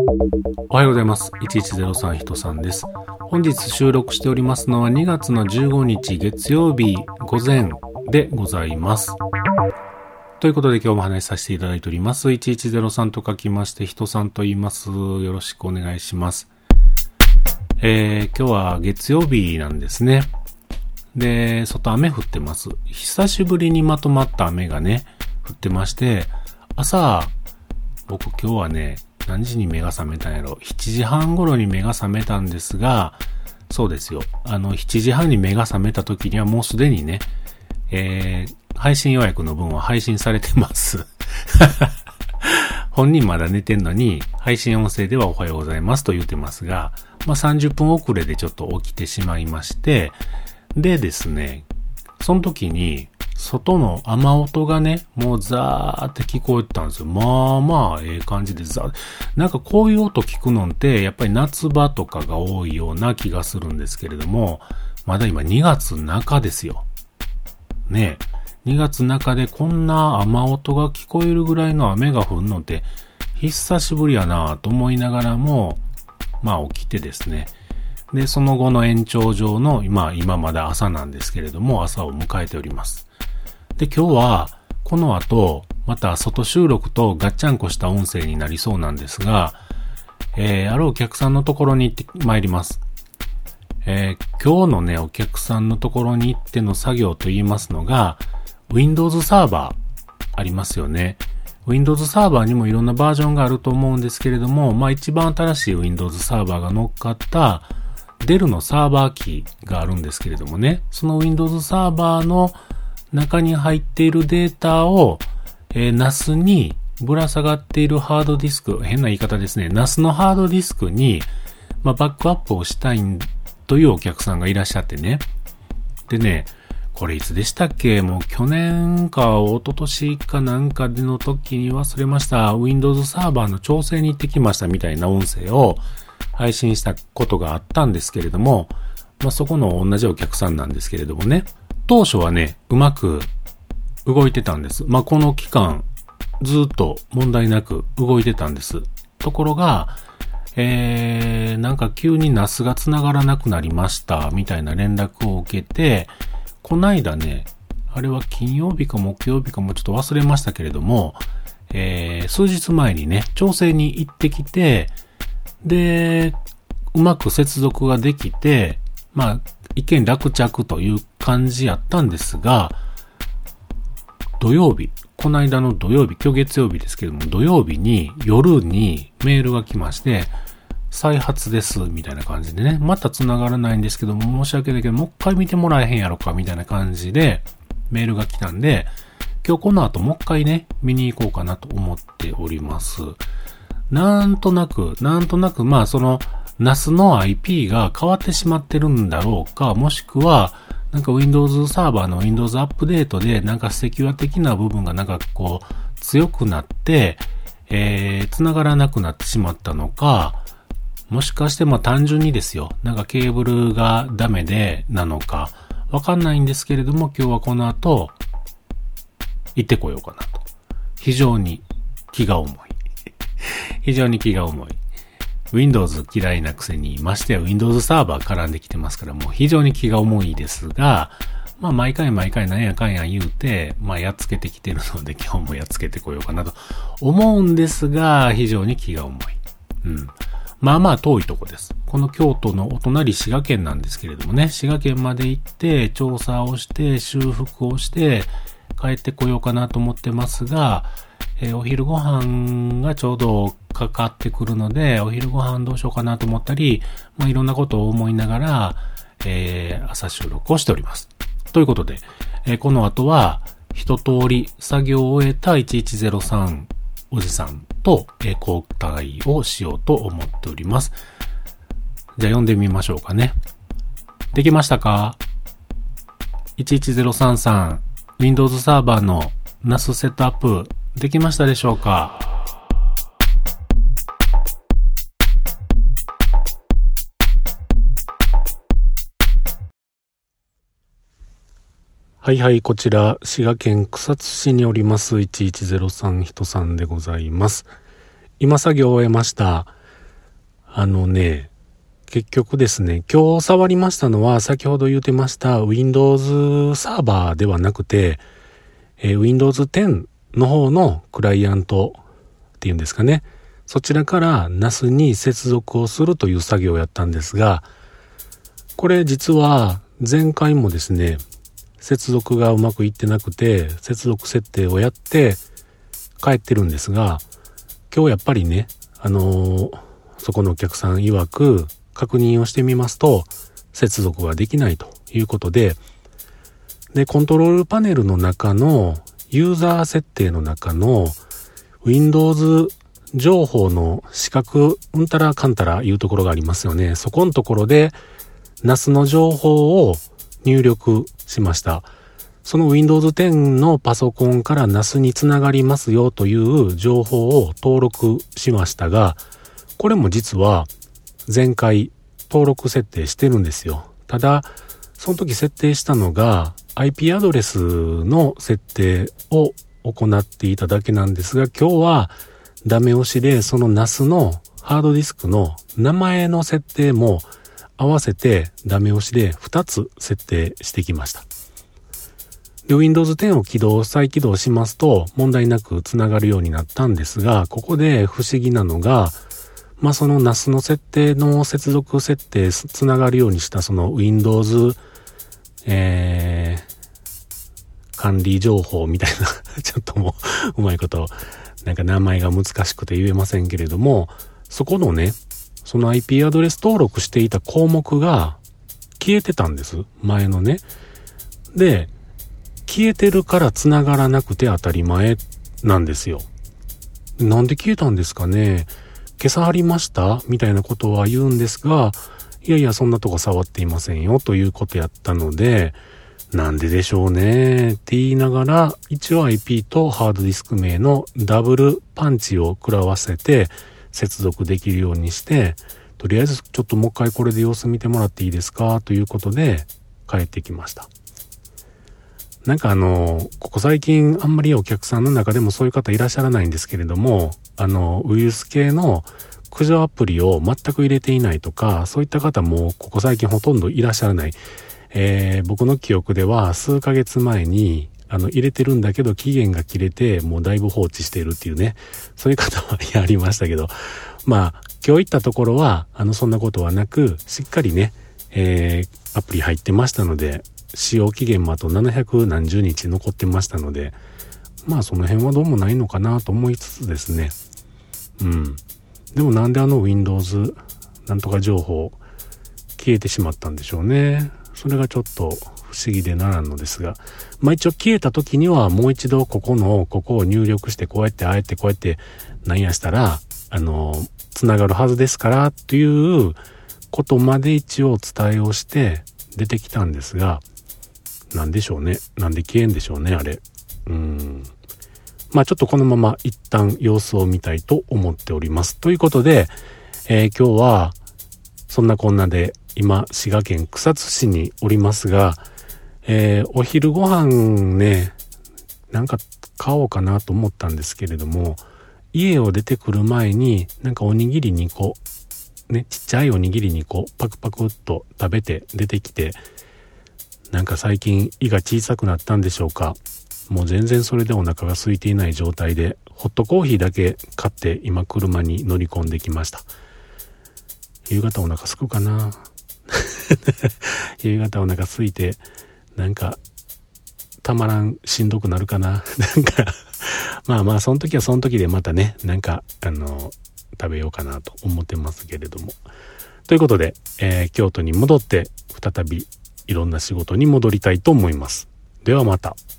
おはようございます。1103人さんです。本日収録しておりますのは2月の15日月曜日午前でございます。ということで今日も話しさせていただいております。1103と書きまして人さんと言います。よろしくお願いします。今日は月曜日なんですね。で、外雨降ってます。久しぶりにまとまった雨がね、降ってまして、朝、僕今日はね、何時に目が覚めたんやろ。7時半頃に目が覚めたんですが、そうですよ。7時半に目が覚めた時にはもうすでにね、配信予約の分は配信されてます。本人まだ寝てんのに、配信音声ではおはようございますと言ってますが、30分遅れでちょっと起きてしまいまして、でですね、その時に、外の雨音がね、もうザーって聞こえてたんですよ。ええ感じでなんかこういう音聞くのって、やっぱり夏場とかが多いような気がするんですけれども、まだ今2月中ですよ。ねえ。2月中でこんな雨音が聞こえるぐらいの雨が降るのって、久しぶりやなぁと思いながらも、起きてですね。で、その後の延長上の、今まだ朝なんですけれども、朝を迎えております。で、今日は、この後、また外収録とガッチャンコした音声になりそうなんですが、あるお客さんのところに行って参ります。今日のね、お客さんのところに行っての作業といいますのが、Windows サーバーありますよね。Windows サーバーにもいろんなバージョンがあると思うんですけれども、一番新しい Windows サーバーが乗っかった、Dell のサーバー機があるんですけれどもね、その Windows サーバーの中に入っているデータを、NAS にぶら下がっているハードディスク、変な言い方ですね、NAS のハードディスクに、バックアップをしたいというお客さんがいらっしゃってね。でね、これいつでしたっけ？もう去年か一昨年かなんかでの時に忘れました。Windows サーバーの調整に行ってきましたみたいな音声を配信したことがあったんですけれども、そこの同じお客さんなんですけれどもね。当初はね、うまく動いてたんです。この期間、ずっと問題なく動いてたんです。ところが、なんか急に NAS が繋がらなくなりました、みたいな連絡を受けて、こないだね、あれは金曜日か木曜日かもちょっと忘れましたけれども、数日前にね、調整に行ってきて、で、うまく接続ができて、一見落着という感じやったんですが、土曜日、この間の土曜日、今日月曜日ですけども、土曜日に夜にメールが来まして、再発です、みたいな感じでね、また繋がらないんですけども、申し訳ないけど、もう一回見てもらえへんやろか、みたいな感じで、メールが来たんで、今日この後もう一回ね、見に行こうかなと思っております。なんとなく、その、NAS の IP が変わってしまってるんだろうか、もしくは、なんか Windows サーバーの Windows アップデートで、なんかセキュア的な部分がなんかこう、強くなって、繋がらなくなってしまったのか、もしかして単純にですよ、なんかケーブルがダメでなのか、わかんないんですけれども、今日はこの後、行ってこようかなと。非常に気が重い。非常に気が重い。Windows 嫌いなくせに、ましてや Windows サーバー絡んできてますから、もう非常に気が重いですが、毎回なんやかんや言うて、やっつけてきてるので、今日もやっつけてこようかなと思うんですが、非常に気が重い。遠いとこです。この京都のお隣滋賀県なんですけれどもね、滋賀県まで行って、調査をして、修復をして、帰ってこようかなと思ってますが、お昼ご飯がちょうどかかってくるので、お昼ご飯どうしようかなと思ったり、いろんなことを思いながら、朝収録をしております。ということで、この後は一通り作業を終えた1103おじさんと、交代をしようと思っております。じゃあ読んでみましょうかね。できましたか？ 11033 さん、Windows サーバーの NAS セットアップできましたでしょうか？はいはい、こちら滋賀県草津市におります1103人さんでございます。今作業を終えました。 結局ですね、今日触りましたのは先ほど言ってました Windows サーバーではなくて、Windows 10の方のクライアントっていうんですかね。そちらから NAS に接続をするという作業をやったんですが、これ実は前回もですね、接続がうまくいってなくて、接続設定をやって帰ってるんですが、今日やっぱりね、そこのお客さん曰く確認をしてみますと、接続ができないということで、コントロールパネルの中のユーザー設定の中の Windows 情報の四角うんたらかんたらいうところがありますよね。そこのところで NAS の情報を入力しました。その Windows 10のパソコンから NAS につながりますよという情報を登録しましたが、これも実は前回登録設定してるんですよ。ただ、その時設定したのが IP アドレスの設定を行っていただけなんですが、今日はダメ押しでその NAS のハードディスクの名前の設定も合わせてダメ押しで2つ設定してきました。で、Windows 10を再起動しますと問題なくつながるようになったんですが、ここで不思議なのが、その NAS の設定の接続設定つながるようにしたその Windows管理情報みたいなちょっともううまいことなんか名前が難しくて言えませんけれども、そこのね、その IP アドレス登録していた項目が消えてたんです。前のね。で、消えてるから繋がらなくて当たり前なんですよ。なんで消えたんですかね。消さはりましたみたいなことは言うんですが、いやいやそんなとこ触っていませんよということやったので、なんででしょうねって言いながら、一応 IP とハードディスク名のダブルパンチを食らわせて接続できるようにして、とりあえずちょっともう一回これで様子見てもらっていいですかということで帰ってきました。なんかここ最近あんまりお客さんの中でもそういう方いらっしゃらないんですけれども、ウイルス系の駆除アプリを全く入れていないとか、そういった方もここ最近ほとんどいらっしゃらない。僕の記憶では数ヶ月前に入れてるんだけど期限が切れてもうだいぶ放置しているっていうね、そういう方はやりましたけど、今日行ったところはそんなことはなく、しっかりね、アプリ入ってましたので、使用期限もあと700何十日残ってましたので、その辺はどうもないのかなと思いつつですね。でもなんでWindows なんとか情報消えてしまったんでしょうね。それがちょっと不思議でならんのですが、一応消えた時にはもう一度ここを入力してこうやってあえてこうやってなんやしたらつながるはずですからということまで一応お伝えをして出てきたんですが、なんでしょうね。なんで消えんでしょうね、あれ。ちょっとこのまま一旦様子を見たいと思っております。ということで、今日はそんなこんなで今滋賀県草津市におりますが、お昼ご飯ね、なんか買おうかなと思ったんですけれども、家を出てくる前になんかおにぎり2個ね、ちっちゃいおにぎり2個パクパクっと食べて出てきて、なんか最近胃が小さくなったんでしょうか。もう全然それでお腹が空いていない状態で、ホットコーヒーだけ買って今車に乗り込んできました。夕方お腹空くかな夕方お腹空いて、なんかたまらんしんどくなるかななんかその時はその時でまたね、なんか食べようかなと思ってますけれども。ということで、京都に戻って再びいろんな仕事に戻りたいと思います。ではまた。